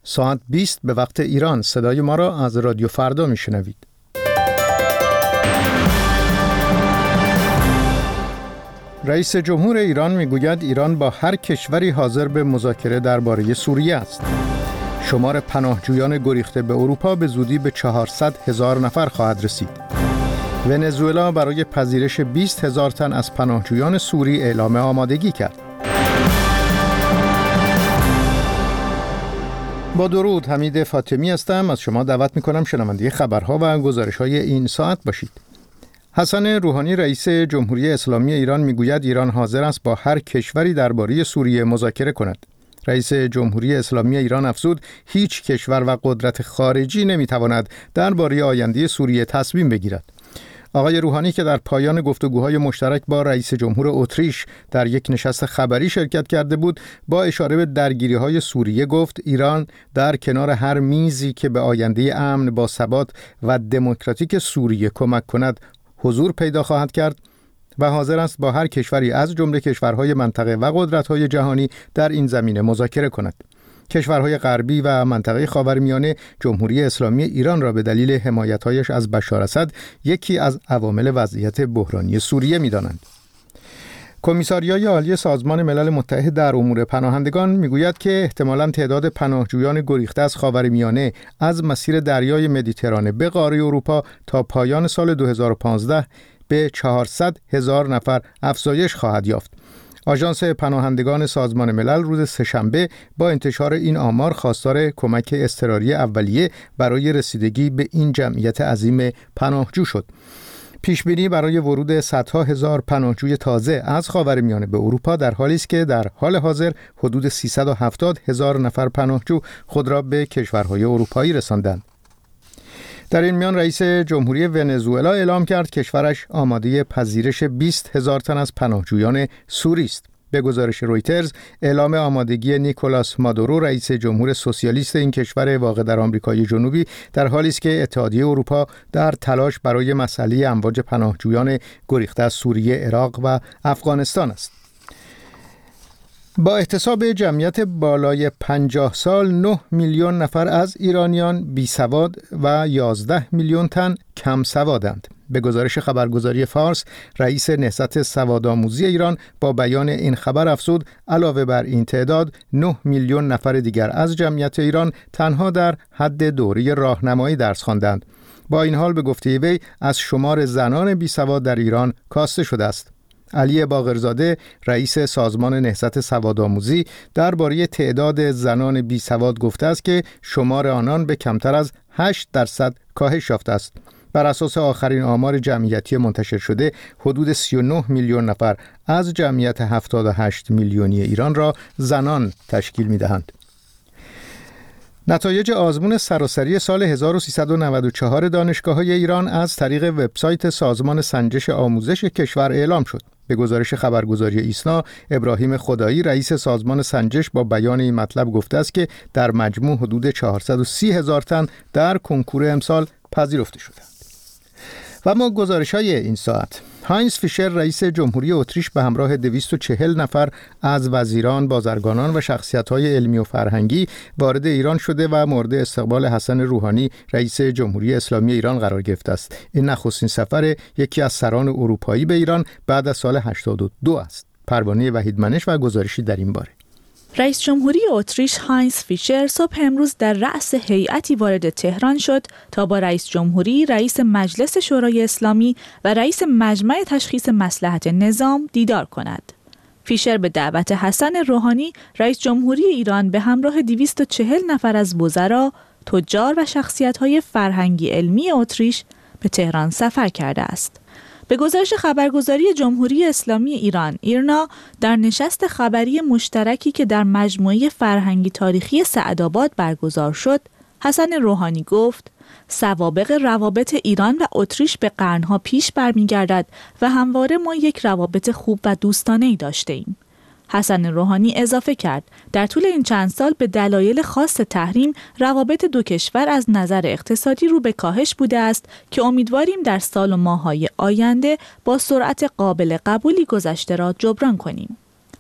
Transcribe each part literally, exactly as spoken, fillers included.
ساعت بیست به وقت ایران. صدای ما را از رادیو فردا میشنوید. رئیس جمهور ایران میگوید ایران با هر کشوری حاضر به مذاکره درباره سوریه است. شمار پناهجویان گریخته به اروپا به زودی به چهارصد هزار نفر خواهد رسید. ونزوئلا برای پذیرش بیست هزار تن از پناهجویان سوری اعلام آمادگی کرد. با درود، حمید فاطمی هستم. از شما دعوت می‌کنم شنونده خبرها و گزارش‌های این ساعت باشید. حسن روحانی رئیس جمهوری اسلامی ایران میگوید ایران حاضر است با هر کشوری درباره سوریه مذاکره کند. رئیس جمهوری اسلامی ایران افزود هیچ کشور و قدرت خارجی نمیتواند درباره آینده سوریه تصمیم بگیرد. آقای روحانی که در پایان گفتگوهای مشترک با رئیس جمهور اتریش در یک نشست خبری شرکت کرده بود، با اشاره به درگیری‌های سوریه گفت ایران در کنار هر میزی که به آینده امن با ثبات و دموکراتیک سوریه کمک کند حضور پیدا خواهد کرد و حاضر است با هر کشوری از جمله کشورهای منطقه و قدرت‌های جهانی در این زمینه مذاکره کند. کشورهای غربی و منطقه خاورمیانه جمهوری اسلامی ایران را به دلیل حمایت‌هایش از بشار اسد یکی از عوامل وضعیت بحرانی سوریه می‌دانند. کمیساریای عالی سازمان ملل متحد در امور پناهندگان میگوید که احتمالاً تعداد پناهجویان گریخته از خاورمیانه از مسیر دریای مدیترانه به قاره اروپا تا پایان سال دو هزار و پانزده به چهارصد هزار نفر افزایش خواهد یافت. آژانس پناهندگان سازمان ملل روز سه‌شنبه با انتشار این آمار خواستار کمک اضطراری اولیه برای رسیدگی به این جمعیت عظیم پناهجو شد. پیشبینی برای ورود صدها هزار پناهجوی تازه از خاورمیانه به اروپا در حالی است که در حال حاضر حدود سیصد و هفتاد هزار نفر پناهجو خود را به کشورهای اروپایی رساندند. در این میان رئیس جمهوری ونزوئلا اعلام کرد کشورش آماده پذیرش بیست هزار تن از پناهجویان سوری است. به گزارش رویترز، اعلام آمادگی نیکولاس مادورو رئیس جمهور سوسیالیست این کشور واقع در آمریکای جنوبی در حالی است که اتحادیه اروپا در تلاش برای مسئله امواج پناهجویان گریخته از سوریه، عراق و افغانستان است. با احتساب جمعیت بالای پنجاه سال، نه میلیون نفر از ایرانیان بیسواد و یازده میلیون تن کم سوادند. به گزارش خبرگزاری فارس، رئیس نهضت سوادآموزی ایران با بیان این خبر افزود علاوه بر این تعداد، نه میلیون نفر دیگر از جمعیت ایران تنها در حد دوره راهنمایی درس خواندند. با این حال به گفته وی از شمار زنان بیسواد در ایران کاسته شده است. علی باقرزاده رئیس سازمان نهضت سوادآموزی درباره تعداد زنان بیسواد گفته است که شمار آنان به کمتر از هشت درصد کاهش یافته است. بر اساس آخرین آمار جمعیتی منتشر شده، حدود سی و نه میلیون نفر از جمعیت هفتاد و هشت میلیونی ایران را زنان تشکیل می‌دهند. نتایج آزمون سراسری سال هزار و سیصد و نود و چهار دانشگاه‌های ایران از طریق وبسایت سازمان سنجش آموزش کشور اعلام شد. به گزارش خبرگزاری ایسنا، ابراهیم خدایی رئیس سازمان سنجش با بیان این مطلب گفته است که در مجموع حدود چهارصد و سی هزار تن در کنکور امسال پذیرفته شدند. و ما گزارش‌های این ساعت: هاینز فیشر رئیس جمهوری اتریش به همراه دویست و چهل نفر از وزیران، بازرگانان و شخصیت‌های علمی و فرهنگی وارد ایران شده و مورد استقبال حسن روحانی رئیس جمهوری اسلامی ایران قرار گرفته است. این نخستین سفر یکی از سران اروپایی به ایران بعد از سال هشتاد و دو است. پروانه وحیدمنش و گزارشی در این باره. رئیس جمهوری اتریش هاینز فیشر صبح امروز در رأس هیئتی وارد تهران شد تا با رئیس جمهوری، رئیس مجلس شورای اسلامی و رئیس مجمع تشخیص مصلحت نظام دیدار کند. فیشر به دعوت حسن روحانی رئیس جمهوری ایران به همراه دویست و چهل نفر از وزرا، تجار و شخصیت‌های فرهنگی علمی اتریش به تهران سفر کرده است. به گزارش خبرگزاری جمهوری اسلامی ایران ایرنا، در نشست خبری مشترکی که در مجموعه فرهنگی تاریخی سعدآباد برگزار شد، حسن روحانی گفت سوابق روابط ایران و اتریش به قرنها پیش برمیگردد و همواره ما یک روابط خوب و دوستانه‌ای داشته ایم. حسن روحانی اضافه کرد در طول این چند سال به دلایل خاص تحریم روابط دو کشور از نظر اقتصادی رو به کاهش بوده است که امیدواریم در سال و ماه‌های آینده با سرعت قابل قبولی گذشته را جبران کنیم.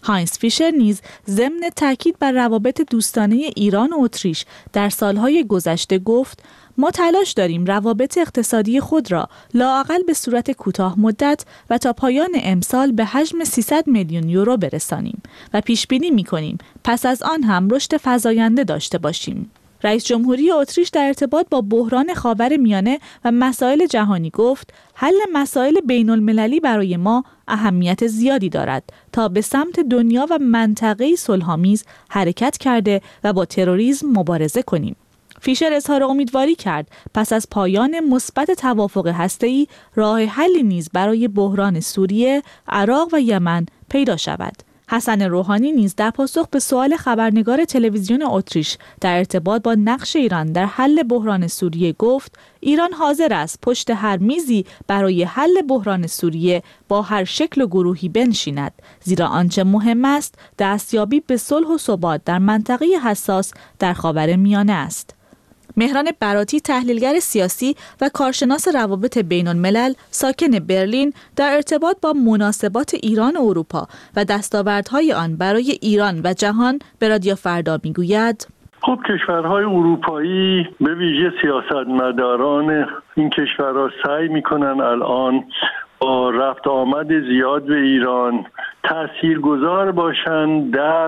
هاینز فیشر نیز ضمن تاکید بر روابط دوستانه ایران و اتریش در سالهای گذشته گفت: ما تلاش داریم روابط اقتصادی خود را لااقل به صورت کوتاه مدت و تا پایان امسال به حجم سیصد میلیون یورو برسانیم و پیش بینی می‌کنیم پس از آن هم رشد فزاینده داشته باشیم. رئیس جمهوری اتریش در ارتباط با بحران خاورمیانه و مسائل جهانی گفت: حل مسائل بین المللی برای ما اهمیت زیادی دارد تا به سمت دنیا و منطقه‌ای صلح‌آمیز حرکت کرده و با تروریسم مبارزه کنیم. فیشر اظهار امیدواری کرد پس از پایان مثبت توافق هسته‌ای راه حلی نیز برای بحران سوریه، عراق و یمن پیدا شود. حسن روحانی نیز در پاسخ به سوال خبرنگار تلویزیون اتریش در ارتباط با نقش ایران در حل بحران سوریه گفت: ایران حاضر است پشت هر میزی برای حل بحران سوریه با هر شکل و گروهی بنشیند، زیرا آنچه مهم است دستیابی به صلح و ثبات در منطقه حساس در خاورمیانه است. مهران براتی، تحلیلگر سیاسی و کارشناس روابط بین الملل ساکن برلین، در ارتباط با مناسبات ایران و اروپا و دستاوردهای آن برای ایران و جهان به رادیو فردا میگوید: خب کشورهای اروپایی به ویژه سیاستمداران این کشورها سعی میکنن الان با رفت آمد زیاد به ایران تاثیرگذار باشند در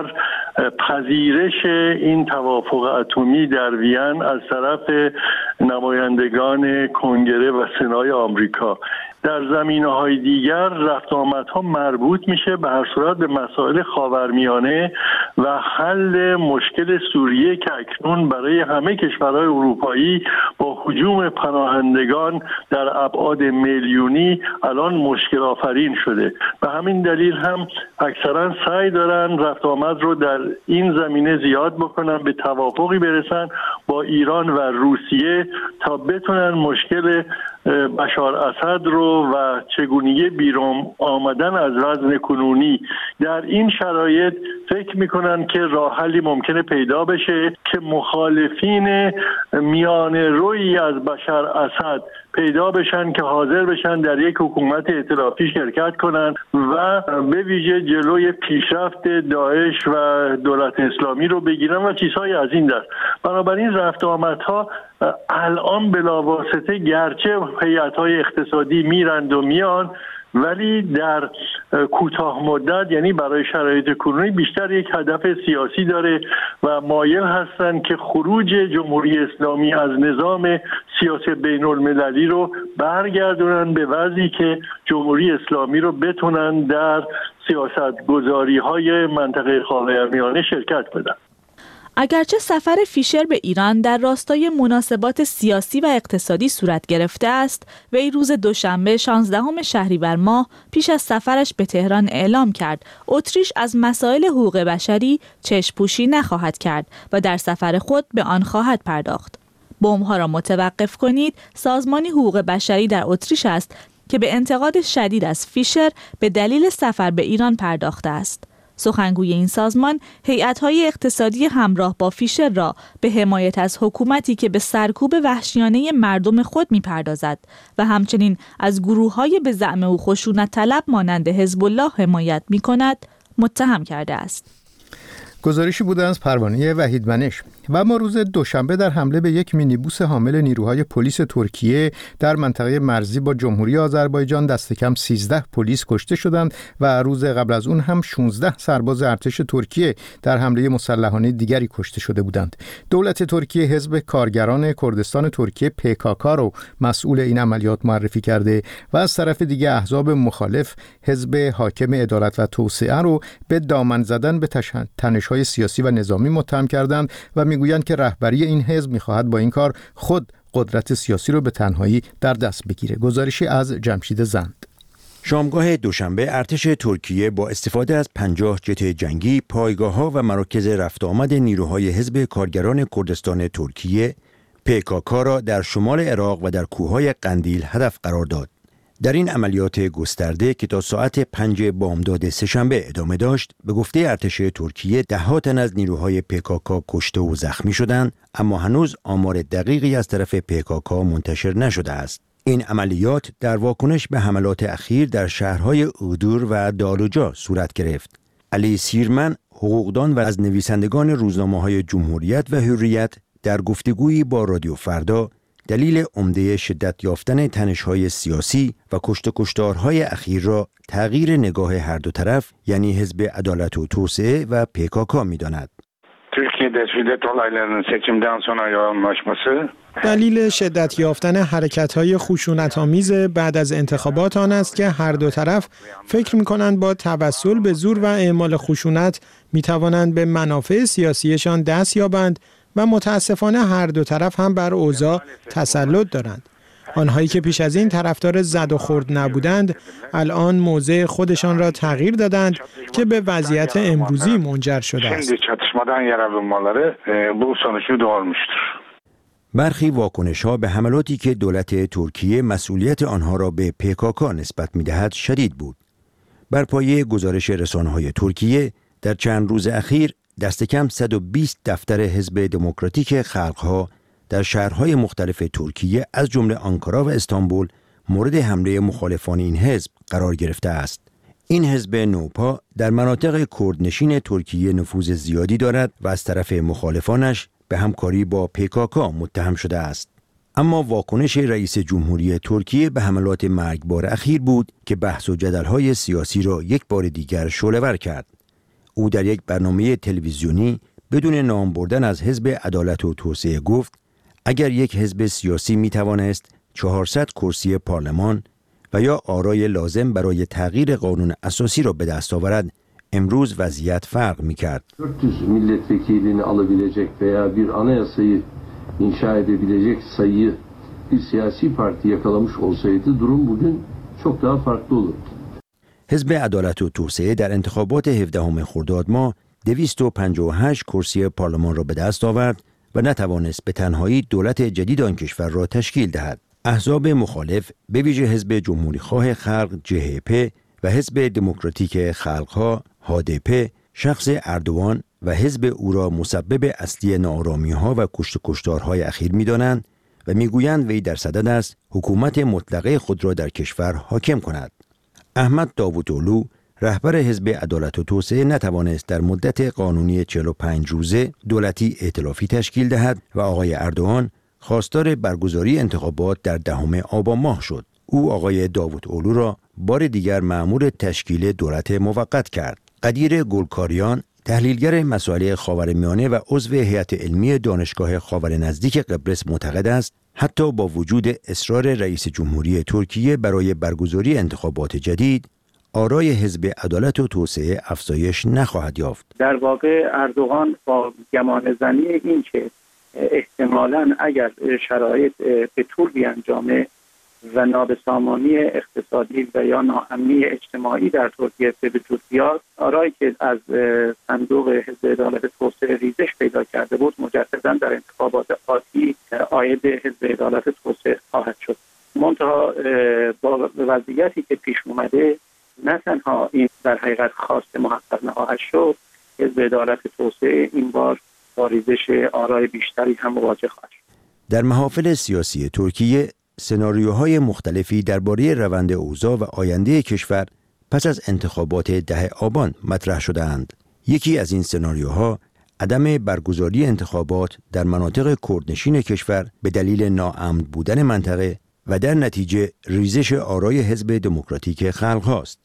پذیرش این توافق اتمی در وین از طرف نمایندگان کنگره و سنای آمریکا. در زمینه‌های دیگر رفت آمدها مربوط میشه به هر صورت به مسائل خاورمیانه و حل مشکل سوریه که اکنون برای همه کشورهای اروپایی با هجوم پناهندگان در ابعاد میلیونی الان مشکل آفرین شده. به همین دلیل هم اکثرا سعی دارن رفت آمد رو در این زمینه زیاد بکنن، به توافقی برسن با ایران و روسیه تا بتونن مشکل بشار اسد رو و چگونگی بیرون آمدن از وضع کنونی در این شرایط فکر میکنن که راه حلی ممکنه پیدا بشه که مخالفین میانه روی از بشار اسد پیدا بشن که حاضر بشن در یک حکومت ائتلافی شرکت کنن و به ویژه جلوی پیشرفت داعش و دولت اسلامی رو بگیرن و چیزهای از این دست. بنابراین رفت آمدها الان بلاواسطه گرچه هیئت‌های اقتصادی میرند و میان، ولی در کوتاه مدت یعنی برای شرایط کنونی بیشتر یک هدف سیاسی داره و مایل هستند که خروج جمهوری اسلامی از نظام سیاسی بین المللی رو برگردونن به وضعی که جمهوری اسلامی رو بتونن در سیاست گذاری های منطقه خاورمیانه شرکت بدن. اگرچه سفر فیشر به ایران در راستای مناسبات سیاسی و اقتصادی صورت گرفته است، وی روز دوشنبه شانزدهم شهریور ماه پیش از سفرش به تهران اعلام کرد اتریش از مسائل حقوق بشری چشم‌پوشی نخواهد کرد و در سفر خود به آن خواهد پرداخت. بمب‌ها را متوقف کنید سازمانی حقوق بشری در اتریش است که به انتقاد شدید از فیشر به دلیل سفر به ایران پرداخته است. سخنگوی این سازمان هیئت‌های اقتصادی همراه با فیشر را به حمایت از حکومتی که به سرکوب وحشیانه مردم خود می‌پردازد و همچنین از گروه‌های به زعم او خشونت طلب مانند حزب الله حمایت می‌کند متهم کرده است. گزارشی بوده از پروانه وحید منش. و ما روز دوشنبه در حمله به یک مینیبوس حامل نیروهای پلیس ترکیه در منطقه مرزی با جمهوری آذربایجان دست کم سیزده پلیس کشته شدند و روز قبل از اون هم شانزده سرباز ارتش ترکیه در حمله مسلحانه دیگری کشته شده بودند. دولت ترکیه حزب کارگران کردستان ترکیه پی کا کا رو مسئول این عملیات معرفی کرده و از طرف دیگه احزاب مخالف حزب حاکم عدالت و توسعه رو به دامن زدن به تنش‌های سیاسی و نظامی متهم کردند و میگویند که رهبری این حزب میخواهد با این کار خود قدرت سیاسی رو به تنهایی در دست بگیره. گزارشی از جمشید زند. شامگاه دوشنبه ارتش ترکیه با استفاده از پنجاه جت جنگی پایگاه‌ها و مراکز رفت آمد نیروهای حزب کارگران کردستان ترکیه پی کا کا را در شمال عراق و در کوههای قندیل هدف قرار داد. در این عملیات گسترده که تا ساعت پنج بامداد سه‌شنبه ادامه داشت، به گفته ارتش ترکیه ده ها تن از نیروهای پی کا کا کشته و زخمی شدند، اما هنوز آمار دقیقی از طرف پی کا کا منتشر نشده است. این عملیات در واکنش به حملات اخیر در شهرهای اودور و دالوجا صورت گرفت. علی سیرمن، حقوقدان و از نویسندگان روزنامه‌های جمهوریت و حریت، در گفتگویی با رادیو فردا دلیل عمده شدت یافتن تنش‌های سیاسی و کشت و کشتارهای اخیر را تغییر نگاه هر دو طرف یعنی حزب عدالت و توسعه و پیکاکا می‌داند. Türkiye'de şiddet olaylarının seçimden sonra yoğunlaşması دلیل شدت یافتن حرکت‌های خشونت‌آمیز بعد از انتخابات آن است که هر دو طرف فکر می‌کنند با توسل به زور و اعمال خشونت می‌توانند به منافع سیاسیشان دست یابند و متأسفانه هر دو طرف هم بر اوضاع تسلط دارند. آنهایی که پیش از این طرفدار زد و خورد نبودند، الان موضع خودشان را تغییر دادند که به وضعیت امروزی منجر شده است. برخی واکنش‌ها به حملاتی که دولت ترکیه مسئولیت آنها را به پیکاکا نسبت می‌دهد شدید بود. بر پایه گزارش رسانه‌های ترکیه در چند روز اخیر دست کم صد و بیست دفتر حزب دموکراتیک خلق‌ها در شهرهای مختلف ترکیه از جمله آنکارا و استانبول مورد حمله مخالفان این حزب قرار گرفته است. این حزب نوپا در مناطق کردنشین ترکیه نفوذ زیادی دارد و از طرف مخالفانش به همکاری با پیکاکا متهم شده است. اما واکنش رئیس جمهوری ترکیه به حملات مرگبار اخیر بود که بحث و جدل‌های سیاسی را یک بار دیگر شعله‌ور کرد. او در یک برنامه تلویزیونی بدون نام بردن از حزب عدالت و توسعه گفت اگر یک حزب سیاسی می توانست چهارصد کرسی پارلمان و یا آرای لازم برای تغییر قانون اساسی را به دست آورد، امروز وضعیت فرق می کرد. dört yüz milletvekilini alabilecek veya bir anayasayı inşa edebilecek sayıyı bir siyasi parti yakalamış olsaydı durum bugün çok daha farklı olurdu. حزب عدالت و توسعه در انتخابات هفدهم خرداد ماه دویست و پنجاه و هشت کرسی پارلمان را به دست آورد و نتوانست به تنهایی دولت جدید آن کشور را تشکیل دهد. احزاب مخالف به ویژه حزب جمهوری خواه خلق جه ای پی و حزب دموکراتیک خلق‌ها ها دی پی شخص اردوان و حزب او را مسبب اصلی ناآرامی‌ها و کشت و کشتارهای اخیر می‌دانند و می‌گویند وی در صدد است حکومت مطلقه خود را در کشور حاکم کند. احمد داوودلو رهبر حزب عدالت و توسعه نتوانست در مدت قانونی چهل و پنج روزه دولتی ائتلافی تشکیل دهد و آقای اردوغان خواستار برگزاری انتخابات در دهم آبان ماه شد. او آقای داوودلو را بار دیگر مأمور تشکیل دولت موقت کرد. قدیر گلکاریان، تحلیلگر مسائل خاورمیانه و عضو هیئت علمی دانشگاه خاور نزدیک قبرس معتقد است حتی با وجود اصرار رئیس جمهوری ترکیه برای برگزاری انتخابات جدید، آرای حزب عدالت و توسعه افزایش نخواهد یافت. در واقع اردوغان با گمانه‌زنی این که احتمالاً اگر شرایط به طور بیانجامه و نابسامانی اقتصادی و یا ناامنی اجتماعی در ترکیه به وجود بیاد، آرایی که از صندوق حزب عدالت و توسعه ریزش پیدا کرده بود مجدداً در انتخابات آتی عاید حزب عدالت و توسعه خواهد شد. منتها با وضعیتی که پیش اومده نه تنها این در حقیقت خواست محقق نخواهد شد، حزب عدالت و توسعه این بار با ریزش آرای بیشتری هم مواجه خواهد شد. در محافل سیاسی ترکیه سناریوهای مختلفی درباره روند اوضاع و آینده کشور پس از انتخابات ده آبان مطرح شده‌اند. یکی از این سناریوها عدم برگزاری انتخابات در مناطق کردنشین کشور به دلیل ناامن بودن منطقه و در نتیجه ریزش آرای حزب دموکراتیک خلق است.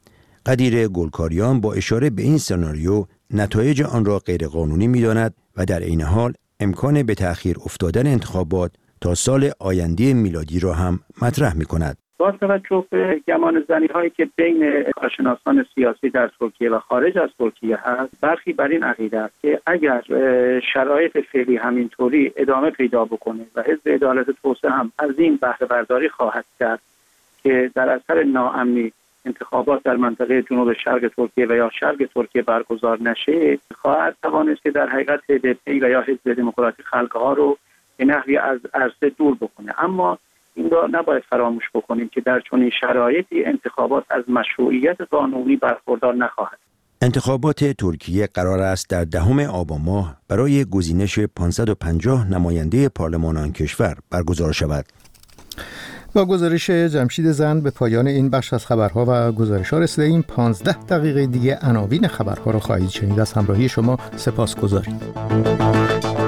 قدیر گلکاریان با اشاره به این سناریو نتایج آن را غیرقانونی می‌داند و در عین حال امکان به تأخیر افتادن انتخابات تا سال آینده میلادی را هم مطرح می‌کند. با توجه به گمانه‌زنی‌هایی که بین کارشناسان سیاسی در ترکیه و خارج از ترکیه هست، برخی بر این عقیده است که اگر شرایط فعلی همینطوری ادامه پیدا بکنه و حزب عدالت و توسعه هم از این بهره برداری خواهد کرد که در اثر ناامنی انتخابات در منطقه جنوب شرق ترکیه و یا شرق ترکیه برگزار نشه، خواهد توانست که در حقیقت ها دی پی و یا حزب دموکراتیک خلق‌ها رو به نحوی از عرصه دور بکنه. اما این را نباید فراموش بکنیم که در چنین شرایطی انتخابات از مشروعیت قانونی برخوردار نخواهد. انتخابات ترکیه قرار است در دهم آبان ماه برای گزینش پانصد و پنجاه نماینده پارلمان آن کشور برگزار شود. با گزارش جمشید زند به پایان این بخش از خبرها و گزارش‌ها رسیدیم. پانزده دقیقه دیگه عناوین خبرها رو خواهید شنید. از همراهی شما سپاسگزاریم.